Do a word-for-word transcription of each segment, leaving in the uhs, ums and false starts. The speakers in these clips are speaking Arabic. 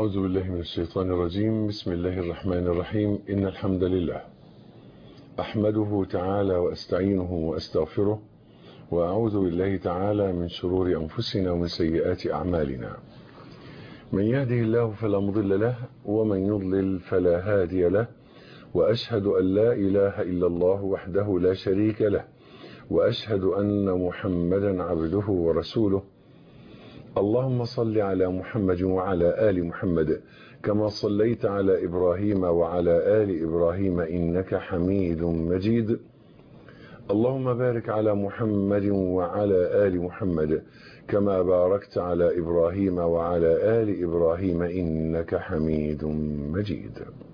أعوذ بالله من الشيطان الرجيم. بسم الله الرحمن الرحيم. إن الحمد لله أحمده تعالى وأستعينه وأستغفره، وأعوذ بالله تعالى من شرور أنفسنا ومن سيئات أعمالنا. من يهده الله فلا مضل له، ومن يضلل فلا هادي له، وأشهد أن لا إله إلا الله وحده لا شريك له، وأشهد أن محمدا عبده ورسوله. اللهم صل على محمد وعلى آل محمد كما صليت على إبراهيم وعلى آل إبراهيم إنك حميد مجيد. اللهم بارك على محمد وعلى آل محمد كما باركت على إبراهيم وعلى آل إبراهيم إنك حميد مجيد.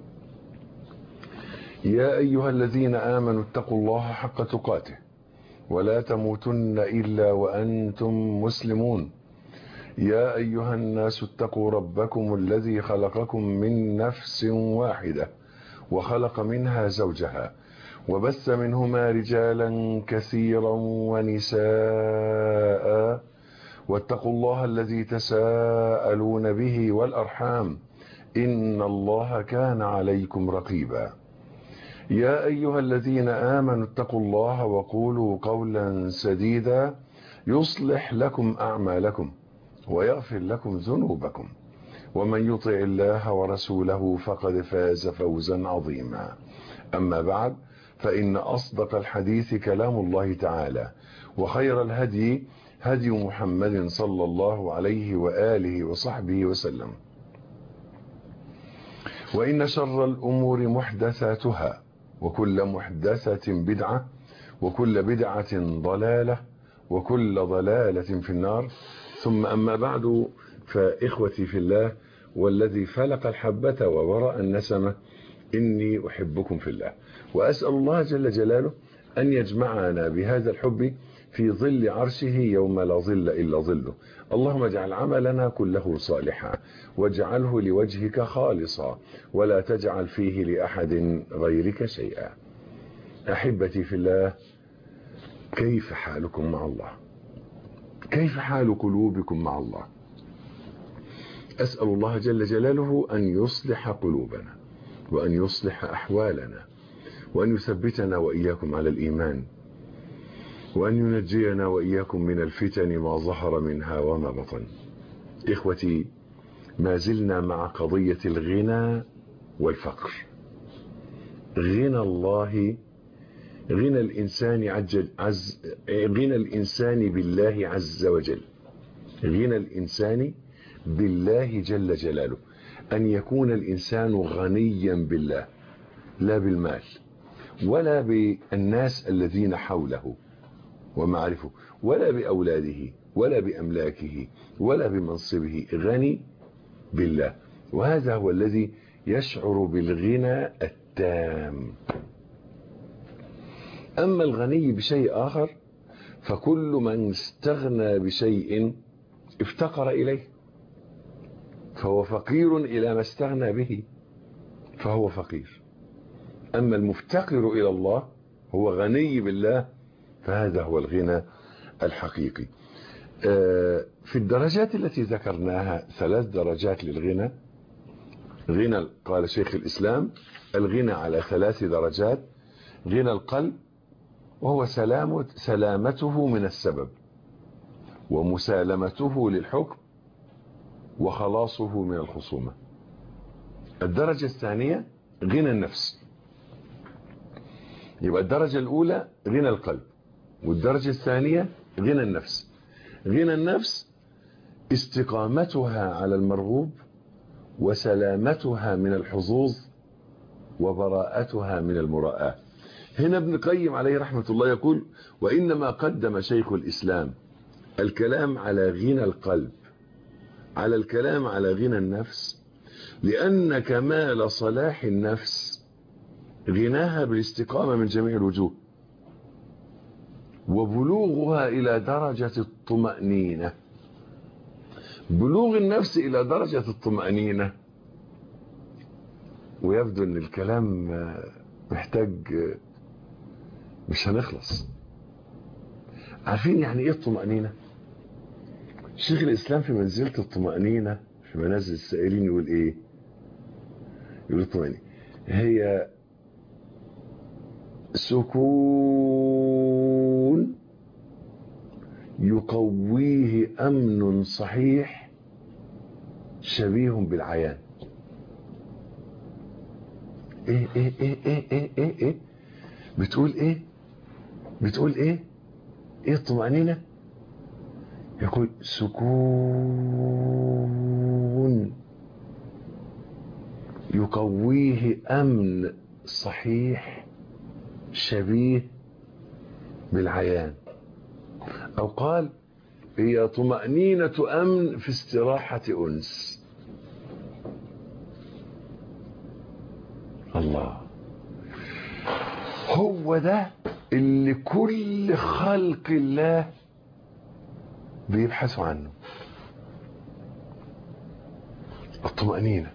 يا أيها الذين آمنوا اتقوا الله حق تقاته ولا تموتن إلا وأنتم مسلمون. يا أيها الناس اتقوا ربكم الذي خلقكم من نفس واحدة وخلق منها زوجها وبث منهما رجالا كثيرا ونساء، واتقوا الله الذي تساءلون به والأرحام إن الله كان عليكم رقيبا. يا أيها الذين آمنوا اتقوا الله وقولوا قولا سديدا يصلح لكم أعمالكم ويغفر لكم ذنوبكم، ومن يطع الله ورسوله فقد فاز فوزا عظيما. أما بعد، فإن أصدق الحديث كلام الله تعالى، وخير الهدي هدي محمد صلى الله عليه وآله وصحبه وسلم، وإن شر الأمور محدثاتها، وكل محدثة بدعة، وكل بدعة ضلالة، وكل ضلالة في النار. ثم أما بعد، فإخوتي في الله والذي فلق الحبة وبرأ النسمة، إني أحبكم في الله، وأسأل الله جل جلاله أن يجمعنا بهذا الحب في ظل عرشه يوم لا ظل إلا ظله. اللهم اجعل عملنا كله صالحا، واجعله لوجهك خالصا، ولا تجعل فيه لأحد غيرك شيئا. أحبتي في الله، كيف حالكم مع الله؟ كيف حال قلوبكم مع الله؟ أسأل الله جل جلاله أن يصلح قلوبنا، وأن يصلح أحوالنا، وأن يثبتنا وإياكم على الإيمان، وأن ينجينا وإياكم من الفتن ما ظهر منها وما بطن. إخوتي، ما زلنا مع قضية الغنى والفقر. غنى الله، غنى الإنسان عز, عز غنى الإنسان بالله عز وجل، غنى الإنسان بالله جل جلاله، أن يكون الإنسان غنيا بالله، لا بالمال ولا بالناس الذين حوله ومعرفه، ولا بأولاده ولا بأملاكه ولا بمنصبه، غني بالله. وهذا هو الذي يشعر بالغنى التام. أما الغني بشيء آخر، فكل من استغنى بشيء افتقر إليه، فهو فقير إلى ما استغنى به، فهو فقير. أما المفتقر إلى الله هو غني بالله، فهذا هو الغنى الحقيقي. في الدرجات التي ذكرناها ثلاث درجات للغنى. غنى، قال شيخ الإسلام، الغنى على ثلاث درجات: غنى القلب، وهو سلامة سلامته من السبب، ومسالمته للحكم، وخلاصه من الخصومة. الدرجة الثانية غنى النفس. يبقى الدرجة الأولى غنى القلب، والدرجة الثانية غنى النفس. غنى النفس استقامتها على المرغوب، وسلامتها من الحظوظ، وبراءتها من المراءة. هنا ابن القيم عليه رحمة الله يقول: وإنما قدم شيخ الإسلام الكلام على غنى القلب على الكلام على غنى النفس، لأن كمال صلاح النفس غناها بالاستقامة من جميع الوجوه، وبلوغها إلى درجة الطمأنينة. بلوغ النفس إلى درجة الطمأنينة. ويبدو أن الكلام محتاج، مش هنخلص. عارفين يعني ايه الطمأنينة؟ شيخ الإسلام في منزلة الطمأنينة في منازل السائرين يقول ايه؟ يقول اطمئني. هي سكون يقويه امن صحيح شبيه بالعيان. ايه ايه ايه ايه ايه ايه, إيه؟ بتقول ايه؟ بتقول ايه؟ ايه الطمأنينة؟ يقول سكون يقويه امن صحيح شبيه بالعيان. او قال هي طمأنينة امن في استراحة انس. الله، هو ده اللي كل خلق الله بيبحثوا عنه، الطمأنينة.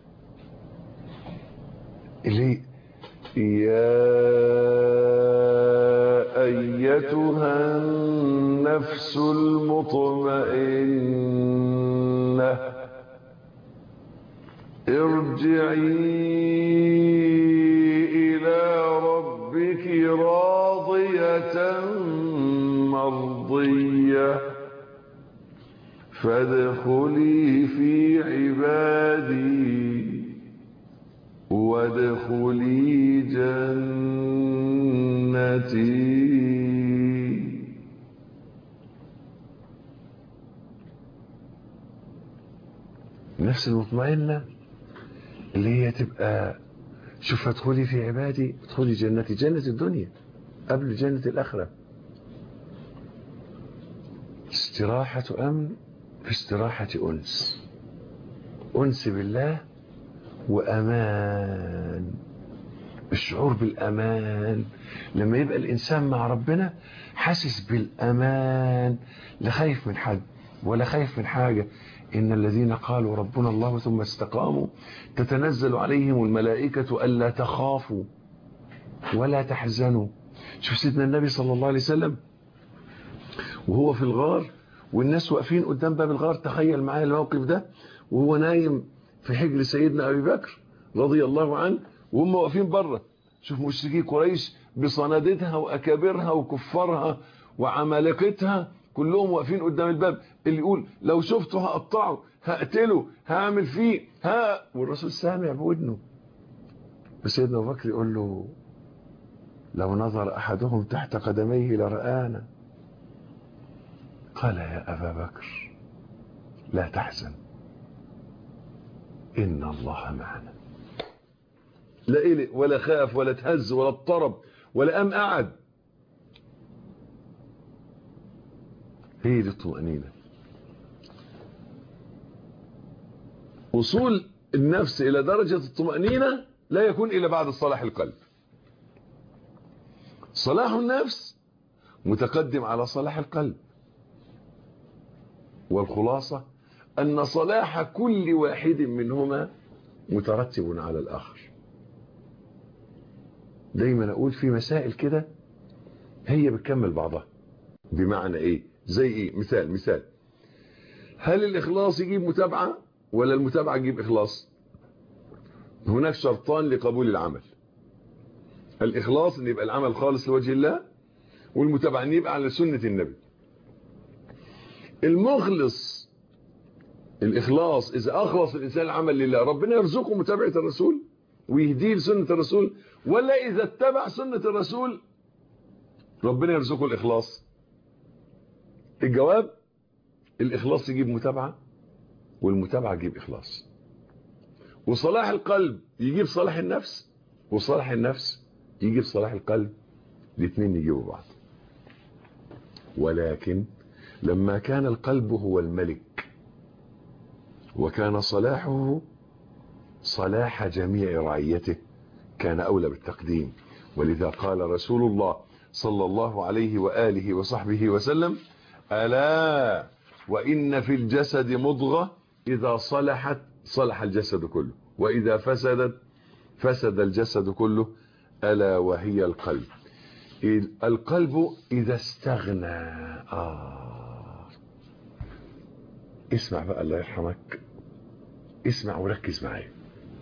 اللي يا أيتها النفس المطمئنة ارجعي إلى ربك راضية مرضية فادخلي في عبادي وادخلي جنتي. النفس المطمئنة اللي هي تبقى شوف ادخلي في عبادي ادخلي جنتي، جنة الدنيا قبل جنة الآخرة. استراحة أمن في استراحة أنس، أنس بالله وأمان. الشعور بالأمان لما يبقى الإنسان مع ربنا حاسس بالأمان، لا خايف من حد ولا خايف من حاجة. إن الذين قالوا ربنا الله ثم استقاموا تتنزل عليهم الملائكة ألا تخافوا ولا تحزنوا. شوف سيدنا النبي صلى الله عليه وسلم وهو في الغار والناس واقفين قدام باب الغار، تخيل معايا الموقف ده وهو نايم في حجر سيدنا أبي بكر رضي الله عنه وهم واقفين بره. شوف مشركي قريش بصنادتها وأكابرها وكفارها وعمالقتها كلهم واقفين قدام الباب، اللي يقول لو شفته هقطعه هقتله هعمل فيه ها، والرسول سامع بودنه. سيدنا أبو بكر يقول له لو نظر أحدهم تحت قدميه لرآنا. قال يا أبا بكر لا تحزن إن الله معنا. لا قلق ولا خاف ولا تهز ولا اضطرب ولا قام قعد. هي دي الطمأنينة. وصول النفس إلى درجة الطمأنينة لا يكون إلا بعد صلاح القلب. صلاح النفس متقدم على صلاح القلب، والخلاصة أن صلاح كل واحد منهما مترتب على الآخر. دايما أقول في مسائل كده هي بتكمل بعضها. بمعنى إيه؟ زي إيه؟ مثال مثال هل الإخلاص يجيب متابعة ولا المتابعة يجيب إخلاص؟ هناك شرطان لقبول العمل. الإخلاص أن يبقى العمل خالص لوجه الله، والمتابعة أن يبقى على سنة النبي. المخلص الإخلاص إذا أخلص الإنسان العمل لله ربنا يرزقه متابعة الرسول ويهديه لسنة الرسول، ولا إذا اتبع سنة الرسول ربنا يرزقه الإخلاص؟ الجواب الإخلاص يجيب متابعة والمتابعة يجيب إخلاص. وصلاح القلب يجيب صلاح النفس، وصلاح النفس يجيب صلاح القلب، الاثنين يجيبوا بعض. ولكن لما كان القلب هو الملك وكان صلاحه صلاح جميع رعيته كان أولى بالتقديم. ولذا قال رسول الله صلى الله عليه وآله وصحبه وسلم ألا وإن في الجسد مضغة إذا صلحت صلح الجسد كله وإذا فسدت فسد الجسد كله ألا وهي القلب. القلب إذا استغنى آه اسمع بقى الله يرحمك، اسمع وركز معايا،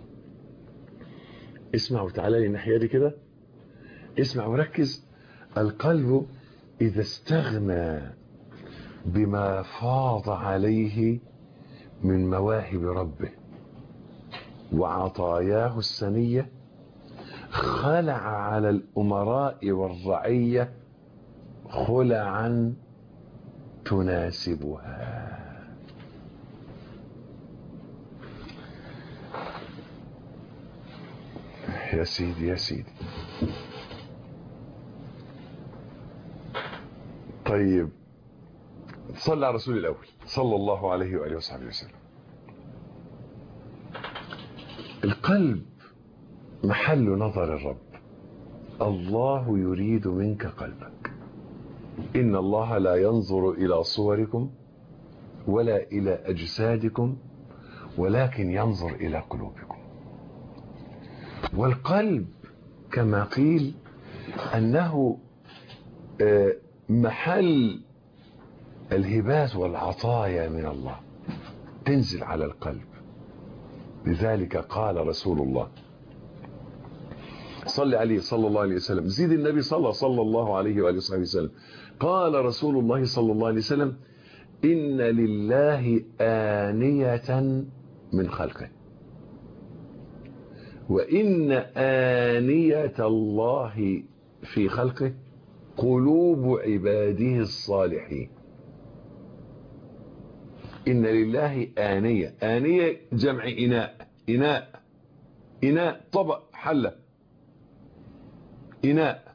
اسمع وتعالى لي الناحية دي كده، اسمع وركز. القلب إذا استغنى بما فاض عليه من مواهب ربه وعطاياه السنية خلع على الأمراء والرعية خلعا تناسبها. يا سيدي يا سيدي. طيب صلى على رسول الأول صلى الله عليه وآله وصحبه وسلم. القلب محل نظر الرب. الله يريد منك قلبك. إن الله لا ينظر إلى صوركم ولا إلى أجسادكم ولكن ينظر إلى قلوبكم. والقلب كما قيل أنه محل الهبات والعطايا من الله تنزل على القلب. لذلك قال رسول الله صلى عليه صلى الله عليه وسلم، زيد النبي صلى صلى الله عليه وآله وصحبه وسلم، قال رسول الله صلى الله عليه وسلم: إن لله آنية من خلقه وإن آنية الله في خلقه قلوب عباده الصالحين. إن لله آنية، آنية جمع إناء، إناء إناء طبق حلة، إناء.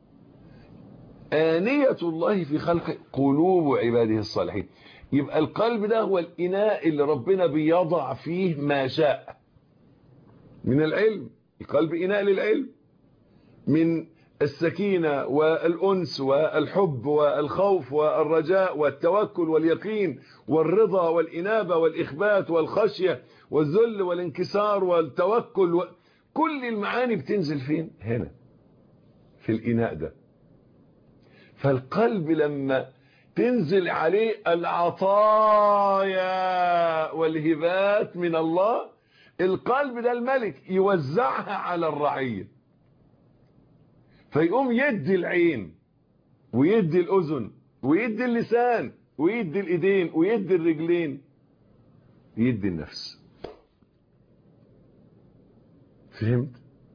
آنية الله في خلقه قلوب عباده الصالحين. يبقى القلب ده هو الإناء اللي ربنا بيضع فيه ما شاء من العلم. القلب إناء للعلم، من السكينة والأنس والحب والخوف والرجاء والتوكل واليقين والرضا والإنابة والإخبات والخشية والذل والانكسار والتوكل و... كل المعاني بتنزل فين؟ هنا في الإناء ده. فالقلب لما تنزل عليه العطايا والهبات من الله، القلب ده الملك يوزعها على الرعية، فيقوم يدي العين ويدي الأذن ويدي اللسان ويدي الإيدين ويدي الرجلين، يدي النفس. فهمت؟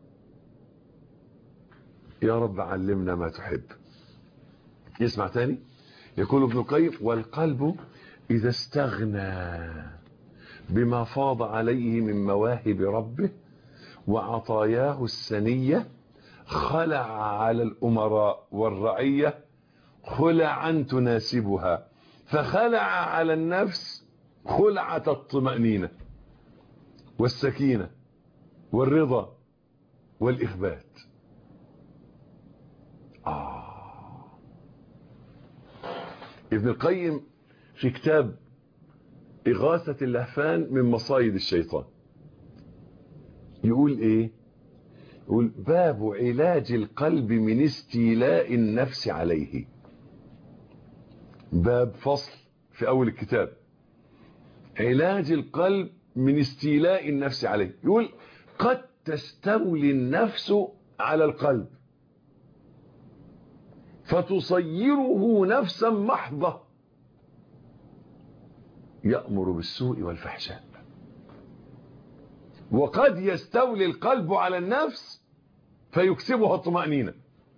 يا رب علمنا ما تحب. يسمع تاني. يقول ابن القيم: والقلب إذا استغنى بما فاض عليه من مواهب ربه وعطاياه السنية خلع على الأمراء والرعية خلعا تناسبها، فخلع على النفس خلعة الطمأنينة والسكينة والرضا والإخبات. آه. ابن القيم في كتاب إغاثة اللهفان من مصايد الشيطان يقول إيه؟ يقول: باب علاج القلب من استيلاء النفس عليه. باب فصل في أول الكتاب، علاج القلب من استيلاء النفس عليه. يقول: قد تستولي النفس على القلب فتصيره نفسا محضة يأمر بالسوء والفحشاء، وقد يستولي القلب على النفس فيكسبها الطمأنينة.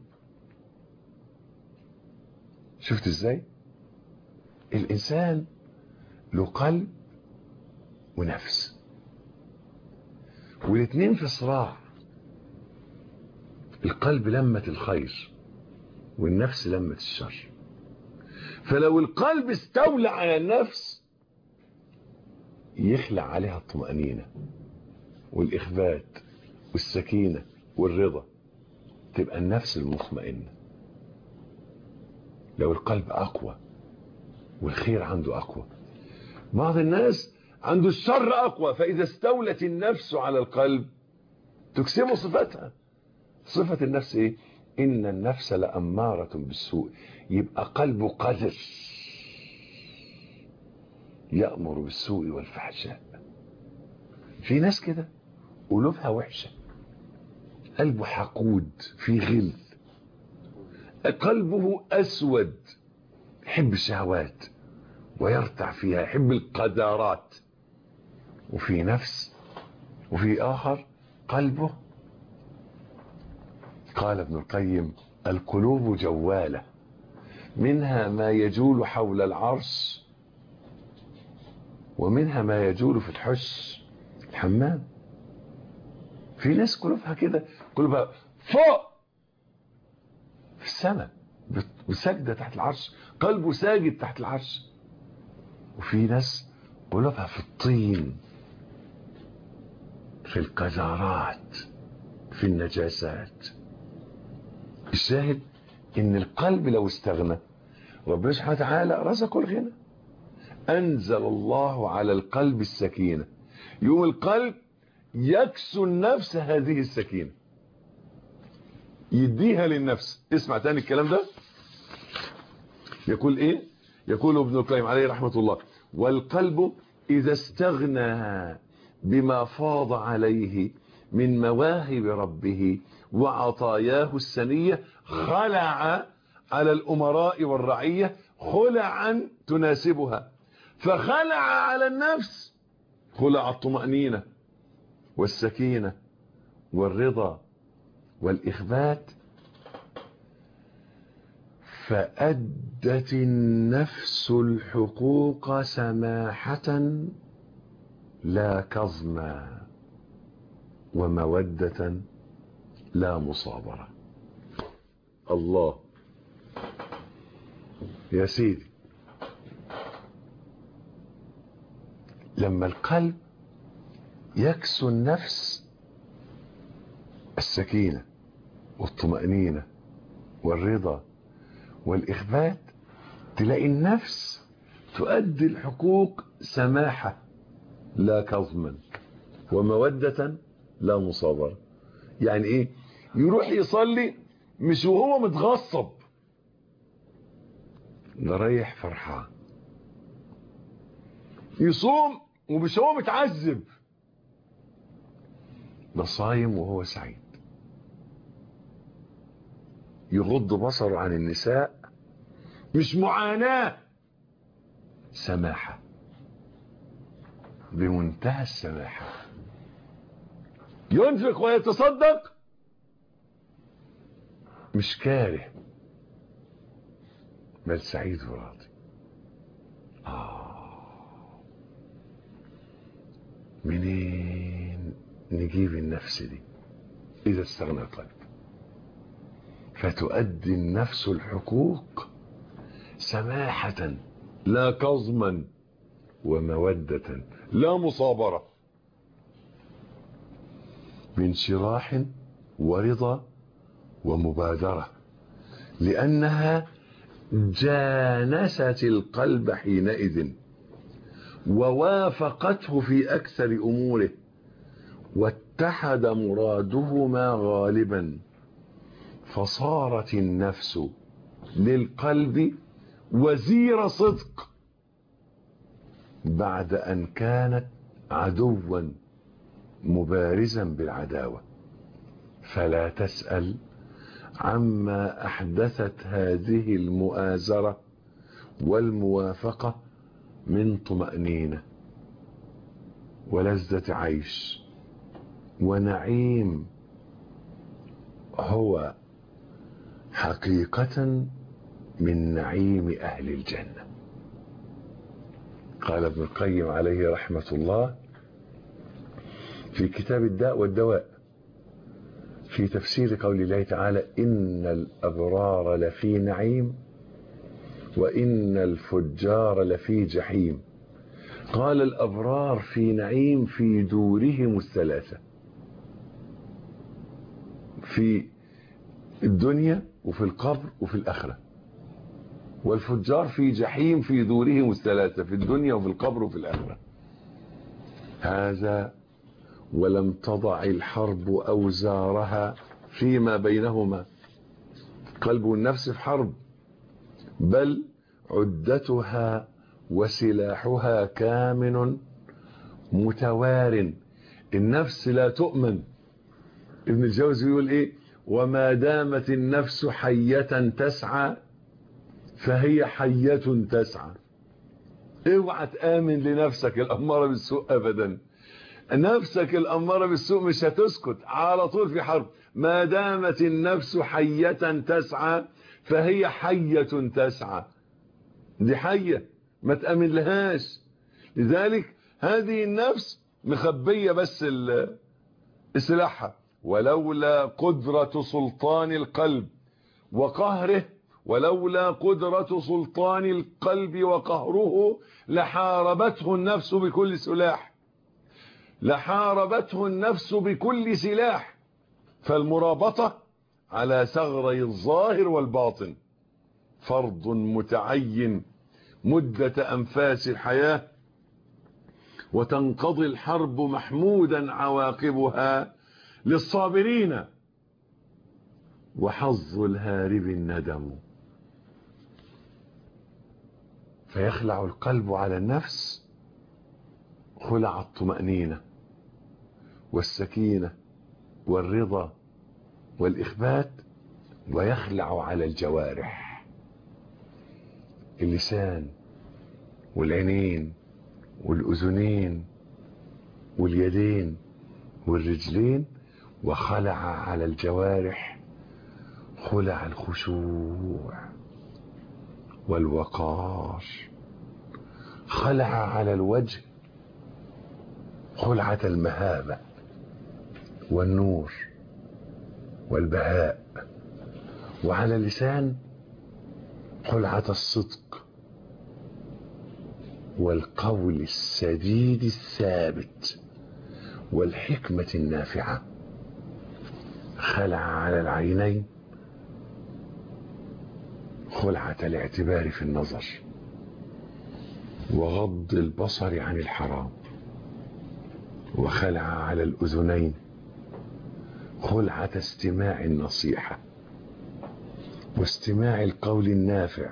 شفت ازاي؟ الإنسان له قلب ونفس، والاثنين في صراع. القلب لمة الخير والنفس لمة الشر. فلو القلب استولى على النفس يخلع عليها الطمأنينة والإخبات والسكينة والرضا، تبقى النفس المطمئنة. لو القلب أقوى والخير عنده أقوى. بعض الناس عنده الشر أقوى، فإذا استولت النفس على القلب تكسبه صفتها. صفة النفس إيه؟ إن النفس لأمارة بالسوء. يبقى قلبه قذر يأمر بالسوء والفحشاء. في ناس كده قلوبها وحشة، قلبه حقود في غل، قلبه أسود، يحب الشهوات ويرتع فيها، يحب القذارات. وفي نفس وفي آخر قلبه، قال ابن القيم: القلوب جوالة، منها ما يجول حول العرش ومنها ما يجول في الحش الحمام. في ناس قلوبها كده، قلوبها فوق في السماء، بسجدة تحت العرش، قلبه ساجد تحت العرش. وفي ناس قلوبها في الطين، في القذارات، في النجاسات. الشاهد ان القلب لو استغنى ربنا سبحانه وتعالى رزقه الغنى. انزل الله على القلب السكينة، يوم القلب يكسو النفس هذه السكينة، يديها للنفس. اسمع تاني الكلام ده، يقول ايه؟ يقول ابن القيم عليه رحمة الله: والقلب اذا استغنى بما فاض عليه من مواهب ربه وعطاياه السنية خلع على الأمراء والرعية خلعا تناسبها، فخلع على النفس خلع الطمأنينة والسكينة والرضا والإخبات، فأدت النفس الحقوق سماحة لا كظما، ومودة لا مصابرة. الله يا سيدي، لما القلب يكسو النفس السكينة والطمأنينة والرضا والإخبات، تلاقي النفس تؤدي الحقوق سماحة لا كظما، ومودة لا مصابرة. يعني ايه؟ يروح يصلي مش وهو متغصب، ده رايح فرحان. يصوم ومش هو متعذب، ده صايم وهو سعيد. يغض بصره عن النساء مش معاناة، سماحة، بمنتهى السماحة. ينفق ويتصدق مش كاره، بل سعيد وراضي. آه منين نجيب النفس دي؟ إذا استغنى القلب فتؤدي النفس الحقوق سماحة لا كظما، ومودة لا مصابرة، بانشراح ورضا ومبادرة، لأنها جانست القلب حينئذ ووافقته في أكثر أموره، واتحد مرادهما غالبا، فصارت النفس للقلب وزير صدق بعد أن كانت عدوا مبارزا بالعداوة. فلا تسأل عما أحدثت هذه المؤازرة والموافقة من طمأنينة ولذة عيش ونعيم، هو حقيقة من نعيم أهل الجنة. قال ابن القيم عليه رحمة الله في كتاب الداء والدواء في تفسير قول الله تعالى: إن الأبرار لفي نعيم وإن الفجار لفي جحيم. قال: الأبرار في نعيم في دورهم الثلاثة، في الدنيا وفي القبر وفي الآخرة. والفجار في جحيم في دورهم الثلاثة، في الدنيا وفي القبر وفي الآخرة. هذا ولم تضع الحرب أوزارها فيما بينهما، قلب والنفس في حرب، بل عدتها وسلاحها كامن متوار النفس لا تؤمن. ابن الجوزي يقول ايه؟ وما دامت النفس حية تسعى فهي حية تسعى. اوعى تآمن لنفسك الأمارة بالسوء أبدا. نفسك الأمارة بالسوء مش هتسكت، على طول في حرب. ما دامت النفس حية تسعى فهي حية تسعى. دي حية ما تأمن لهاش. لذلك هذه النفس مخبية بس سلاحها. ولولا قدرة سلطان القلب وقهره ولولا قدرة سلطان القلب وقهره لحاربته النفس بكل سلاح لحاربته النفس بكل سلاح. فالمرابطة على ثغري الظاهر والباطن فرض متعين مدة أنفاس الحياة، وتنقضي الحرب محمودا عواقبها للصابرين، وحظ الهارب الندم. فيخلع القلب على النفس خلع الطمأنينة والسكينة والرضا والإخبات، ويخلع على الجوارح اللسان والعينين والأذنين واليدين والرجلين، وخلع على الجوارح خلع الخشوع والوقار، خلع على الوجه خلعة المهابة والنور والبهاء، وعلى اللسان خلعة الصدق والقول السديد الثابت والحكمة النافعة. خلع على العينين خلعة الاعتبار في النظر وغض البصر عن الحرام، وخلع على الأذنين خلعة استماع النصيحة واستماع القول النافع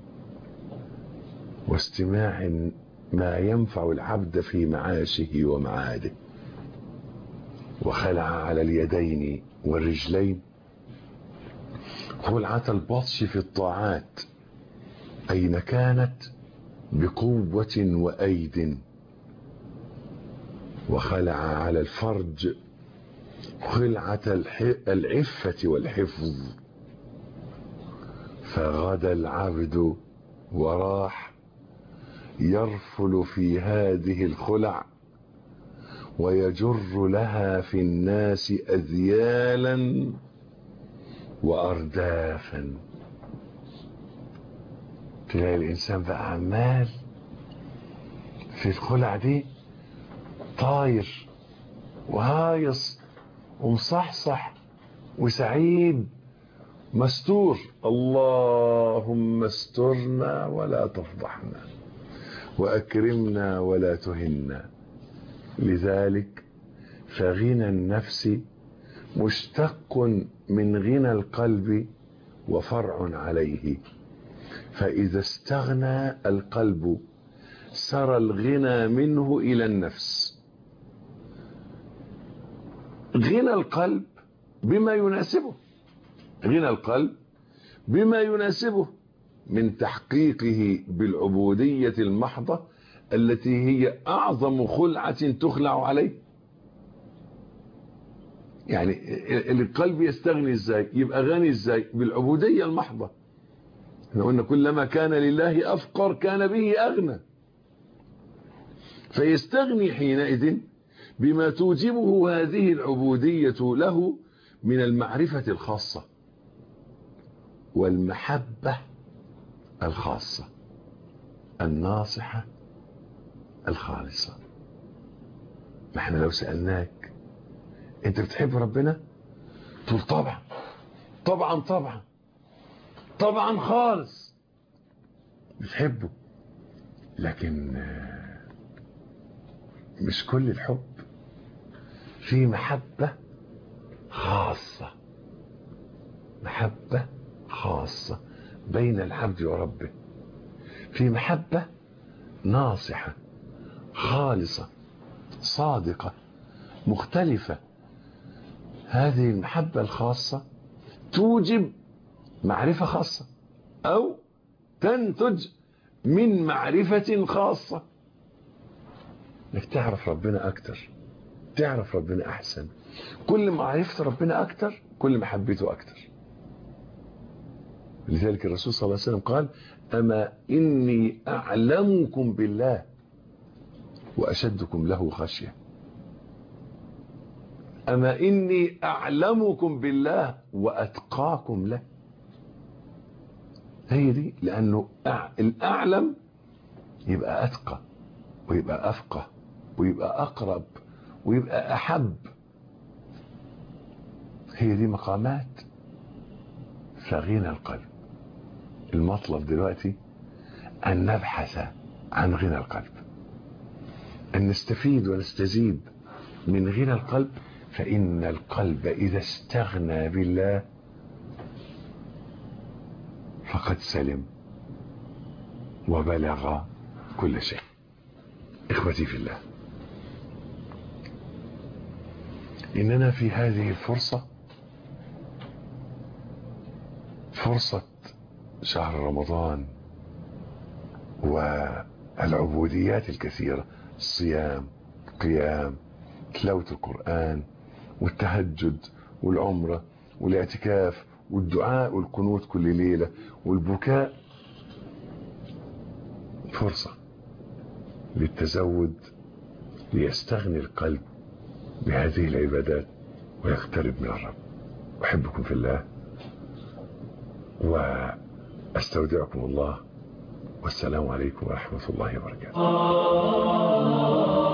واستماع ما ينفع العبد في معاشه ومعاده. وخلع على اليدين والرجلين خلعة البطش في الطاعات أين كانت بقوة وأيد. وخلع على الفرج خلعة العفة والحفظ. فغدا العبد وراح يرفل في هذه الخلع ويجر لها في الناس أذيالا وأردافا. تلاقي الإنسان بقى عمال في الخلع دي طاير وهايص ومصحصح وسعيد مستور. اللهم استرنا ولا تفضحنا وأكرمنا ولا تهنا. لذلك فغنى النفس مشتق من غنى القلب وفرع عليه. فإذا استغنى القلب سرى الغنى منه إلى النفس. غنى القلب بما يناسبه غنى القلب بما يناسبه من تحقيقه بالعبودية المحضة التي هي أعظم خلعة تخلع عليه. يعني القلب يستغني ازاي؟ يبقى غني ازاي؟ بالعبودية المحضة. احنا قلنا كلما كان لله أفقر كان به أغنى. فيستغني حينئذ بما توجبه هذه العبودية له من المعرفة الخاصة والمحبة الخاصة الناصحة الخالصة. ما احنا لو سألناك انت بتحب ربنا تقول طبعا طبعا طبعا طبعا خالص بتحبه، لكن مش كل الحب. في محبة خاصة محبة خاصة بين العبد وربه. في محبة ناصحة خالصة صادقة مختلفة. هذه المحبة الخاصة توجب معرفة خاصة أو تنتج من معرفة خاصة، انك تعرف ربنا أكتر، تعرف ربنا أحسن. كل ما عرفت ربنا أكتر كل ما حبيته أكتر. لذلك الرسول صلى الله عليه وسلم قال: أما إني أعلمكم بالله وأشدكم له خشية. أما إني أعلمكم بالله وأتقاكم له. هي دي، لأنه الأعلم يبقى أتقى ويبقى أفقه ويبقى أقرب ويبقى أحب. هي دي مقامات فغنى القلب. المطلب دلوقتي أن نبحث عن غنى القلب، أن نستفيد ونستزيد من غنى القلب. فإن القلب إذا استغنى بالله فقد سلم وبلغ كل شيء. إخوتي في الله، إننا في هذه الفرصة، فرصة شهر رمضان والعبوديات الكثيرة، الصيام، القيام، تلاوة القرآن، والتهجد، والعمرة، والاعتكاف، والدعاء والقنوت كل ليلة، والبكاء. فرصة للتزود ليستغني القلب بهذه العبادات ويقترب من الرب. أحبكم في الله وأستودعكم الله، والسلام عليكم ورحمة الله وبركاته.